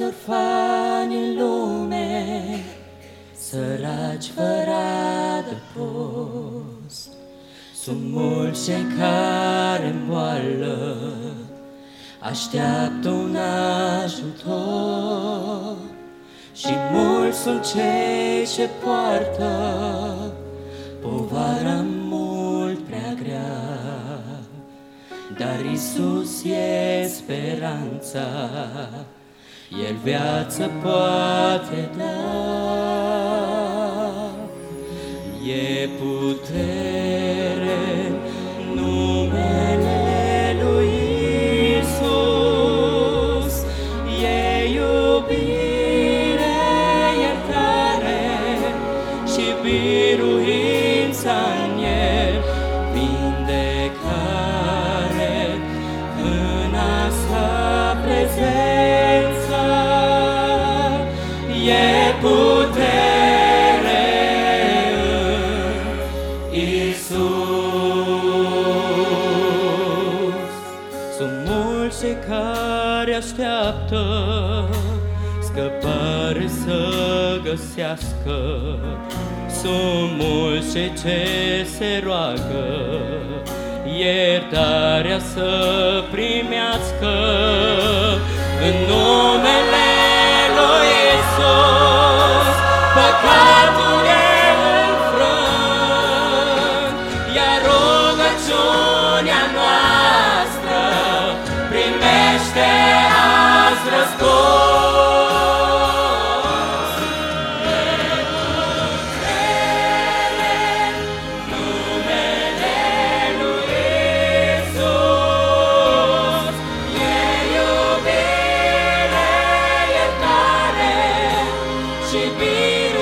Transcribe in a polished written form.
orfani în lume, săraci fără adăpost. Sunt mulți cei care în boală așteaptă un ajutor, și mulți sunt cei ce poartă povara mult prea grea. Dar Iisus e speranța, El viață poate da. E putere numele lui Iisus, e iubire, iertare și biruința în El, vindecare în asta prezență. E putere în Iisus. Sunt mulți cei care așteaptă scăpare să găsească. Sunt mulți cei ce se roagă iertarea să primească. În numele lui Iisus păcatul e înfrânt, iar rugăciunea noastră primește azi răspuns. Și